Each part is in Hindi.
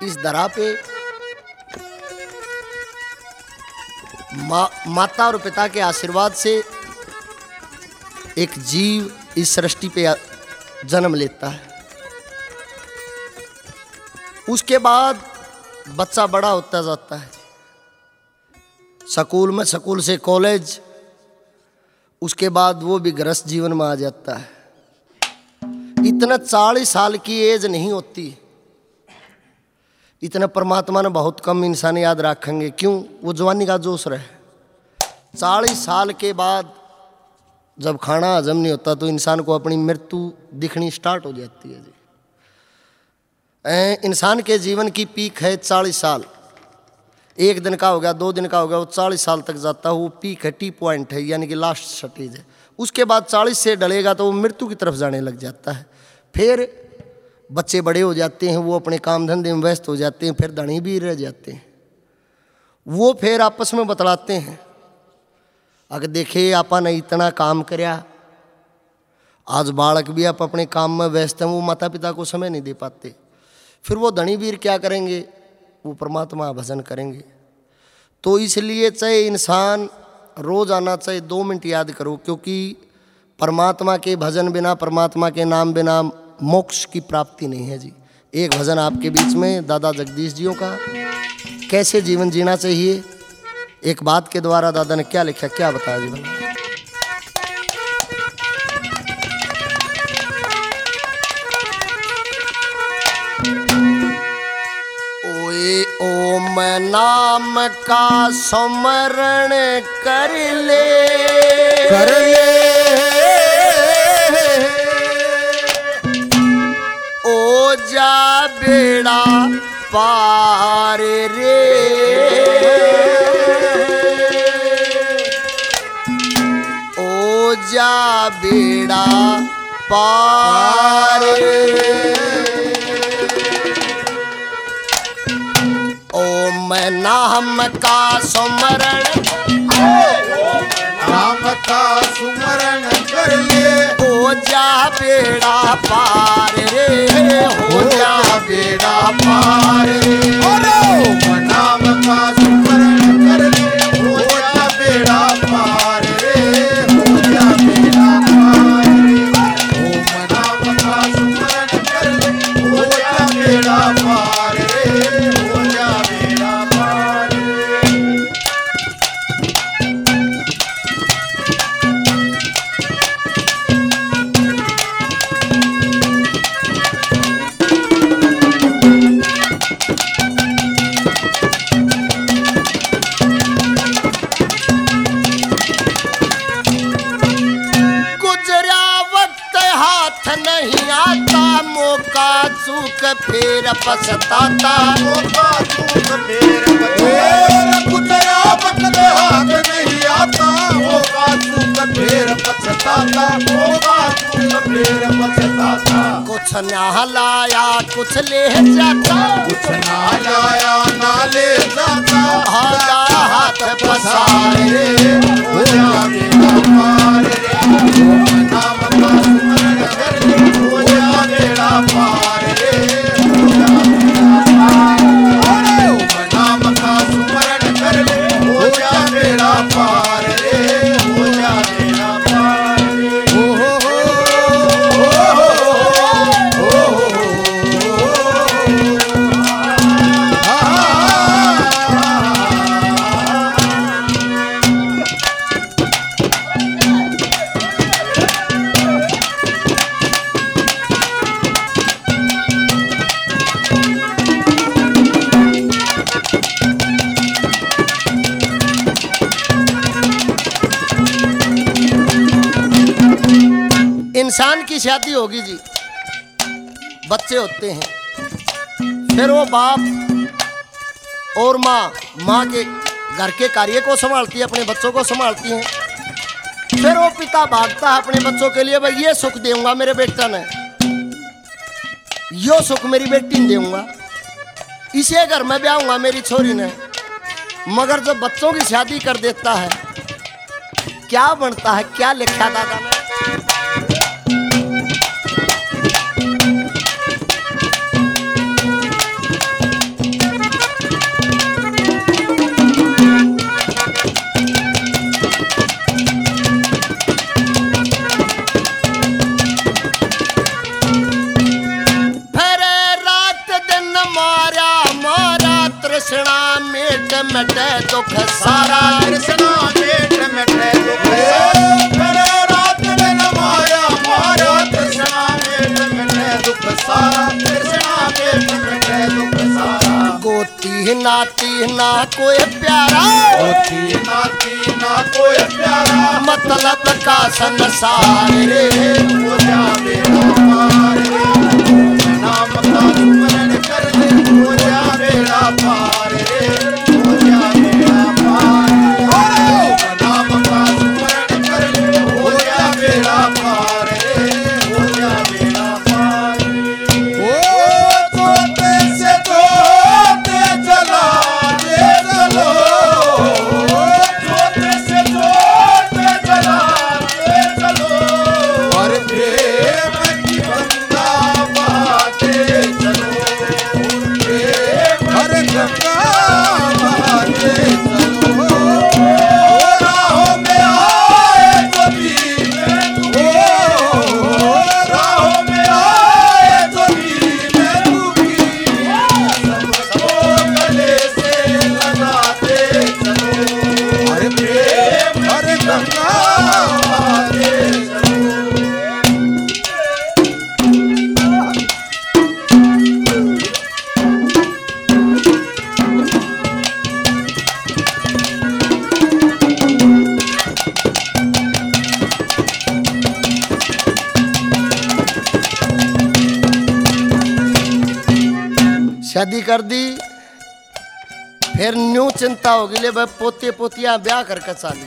इस धरा पे माता और पिता के आशीर्वाद से एक जीव इस सृष्टि पे जन्म लेता है। उसके बाद बच्चा बड़ा होता जाता है, स्कूल में, स्कूल से कॉलेज, उसके बाद वो भी गृहस्थ जीवन में आ जाता है। इतना 40 साल की एज नहीं होती, इतना परमात्मा ने बहुत कम इंसान याद रखेंगे। क्यों? वो जवानी का जोश रहे। 40 साल के बाद जब खाना हजम नहीं होता तो इंसान को अपनी मृत्यु दिखनी स्टार्ट हो जाती है जी। इंसान के जीवन की पीक है 40 साल। एक दिन का हो गया, 2 दिन का हो गया, वो 40 साल तक जाता है। वो पीक है, टी पॉइंट है, यानी कि लास्ट स्टेज है। उसके बाद 40 से डलेगा तो वो मृत्यु की तरफ जाने लग जाता है। फिर बच्चे बड़े हो जाते हैं, वो अपने काम धंधे में व्यस्त हो जाते हैं। फिर धनी भी रह जाते हैं। वो फिर आपस में बतलाते हैं, अगर देखे आपा ने इतना काम करया, आज बालक भी आप अपने काम में व्यस्त हैं, वो माता पिता को समय नहीं दे पाते। फिर वो धनी वीर क्या करेंगे? वो परमात्मा भजन करेंगे। तो इसलिए चाहे इंसान रोज आना, चाहे 2 मिनट याद करो, क्योंकि परमात्मा के भजन बिना, परमात्मा के नाम बिना मोक्ष की प्राप्ति नहीं है जी। एक भजन आपके बीच में दादा जगदीश जियों का, कैसे जीवन जीना चाहिए, एक बात के द्वारा दादा ने क्या लिखा, क्या बताया जीवन। ओए ओम नाम का स्मरण कर ले, कर ले, ओ जा बेड़ा पार रे, ओ जा बेड़ा पार रे। ओम नाम का सुमरण, नाम का सुमरण कर ले, हो जा बेड़ा पार रे, हो जा बेड़ा पार रे। ओम नाम का सुमरण कर ले, हो जा बेड़ा पार रे, हो जा बेड़ा पार रे। ओम नाम का सुमरण कर ले, हो जा बेड़ा पार रे, हो जा बेड़ा पार रे। गुजरा वक्त हाथ नहीं आता, मौका चूक फिर पछताता। मौका चूक फिर पछताता, गुजरा वक्त हाथ नहीं आता, मौका चूक फिर पछताता, मौका चूक फिर पछताता। कुछ ना लाया कुछ ले जाता, कुछ ना लाया ना ले जाता, हाथ पसारे रे हो जा बेड़ा पार रे। ओम नाम का सुमरण कर ले, हो जा बेड़ा पार रे, हो जा बेड़ा पार रे। ओम नाम का सुमरण कर ले, हो जा बेड़ा पार रे, हो जा बेड़ा पार रे। ओ हो इंसान की शादी होगी जी, बच्चे होते हैं, फिर वो बाप और माँ के घर के कार्य को संभालती है, अपने बच्चों को संभालती हैं। फिर वो पिता भागता है अपने बच्चों के लिए, भाई ये सुख दूंगा मेरे बेटा ने, यो सुख मेरी बेटी ने दूंगा, इसे घर में ब्याहूंगा मेरी छोरी ने। मगर जब बच्चों की शादी कर देता है, क्या बनता है, क्या लिखा दादा ने, कृष्णा मेट मटे दुख सारा कृष्णा मेट मटे दुख सारा रात दिन माया माया कृष्णा मेट मटे दुख सारा कृष्णा मेट मटे दुख सारा गोती नाती ना कोई प्यारा गोती नाती ना कोई प्यारा मतलब का संसार रे हो जा बेड़ा पार रे नाम का स्मरण कर ले हो जा बेड़ा पार रे हो जा बेड़ा पार नाम का स्मरण कर ले हो जा बेड़ा पार रे हो जा बेड़ा पार ओ तोते से तोते चला ले चलो तोते से तोते चला ले चलो और प्रेम की गंगा बहाते चलो प्रेम हर गंगा बहाते चलो राहों में आए तो भी राहों में आए तो भी सबको गले से लगाते चलो हर प्रेम हर गंगा बहाते चलो शादी कर दी फिर न्यू चिंता होगी ले भाई पोते पोतियां ब्याह करके चाली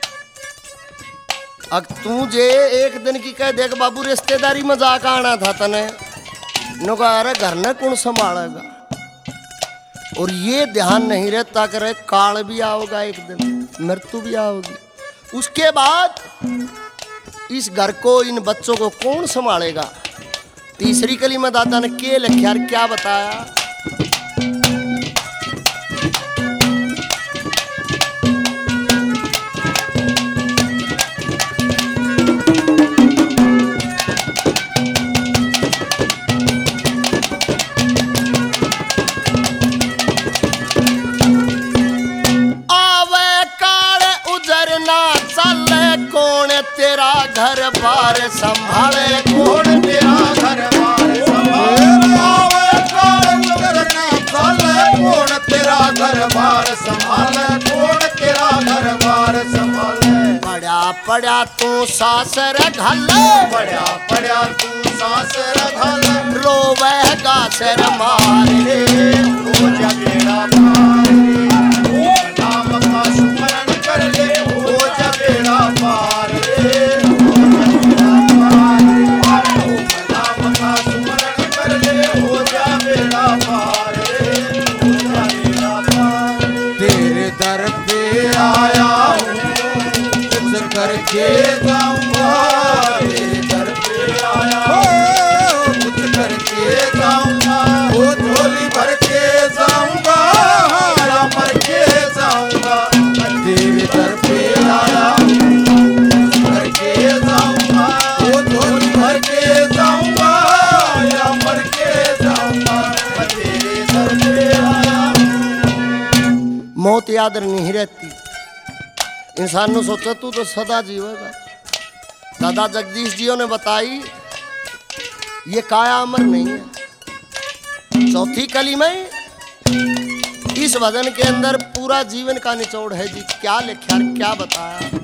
अब तू जे एक दिन की कह देख बाबू रिश्तेदारी में जाकर आना था तने नो कहा अरे घर ने कौन संभालेगा और ये ध्यान नहीं रहता करे काल भी आओगा एक दिन मृत्यु भी आओगी उसके बाद इस घर को इन बच्चों को कौन संभालेगा। तीसरी कली में दादा ने के लिखा क्या बताया तेरा घर बार संभाले कौन तेरा घर बार संभाले कौन तेरा घर बार संभाले कौन तेरा घर बार संभाले पड़ा पड़ा तू सासर घल पड़ा पड़ा तू सासर घल रोवेगा सर मारे हो जा बेड़ा पार रे नाम का स्मरण कर ले हो जा बेड़ा पार तेरे दर पे आया हूँ कुछ करके जाऊंगा तेरे दर पे आया हूँ कुछ करके जाऊंगा वो झोली भर के जाऊंगा या मर के जाऊंगा तेरे दर पे आया हूँ कुछ करके जाऊंगा वो झोली भर के जाऊंगा या मर के जाऊंगा तेरे दर पे आया मौत याद नहीं रहती इंसान ने सोचा तू तो सदा जीवेगा। दादा जगदीश जी ने बताई ये काया अमर नहीं है। चौथी कली में इस भजन के अंदर पूरा जीवन का निचोड़ है जी क्या लिखा क्या बताया।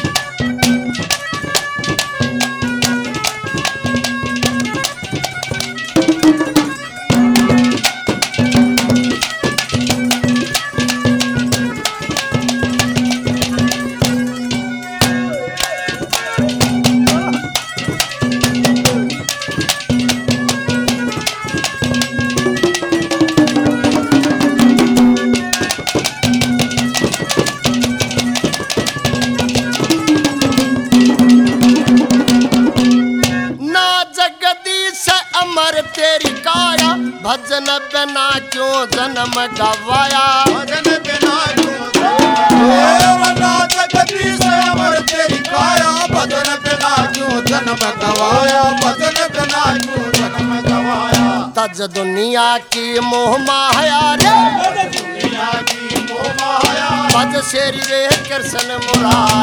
भजन बिना क्यों जन्म गवाया भजन बिना क्यों जगदीश अमर तेरी काया भजन बिना क्यों जन्म गवाया भजन बिना क्यों जन्म गवाया तज दुनिया की मोह माया रे माया की मोह माया भज शेरी रे कृष्ण मुरारी